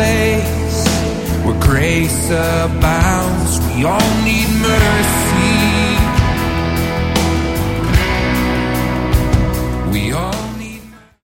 place where grace abounds. We all need mercy.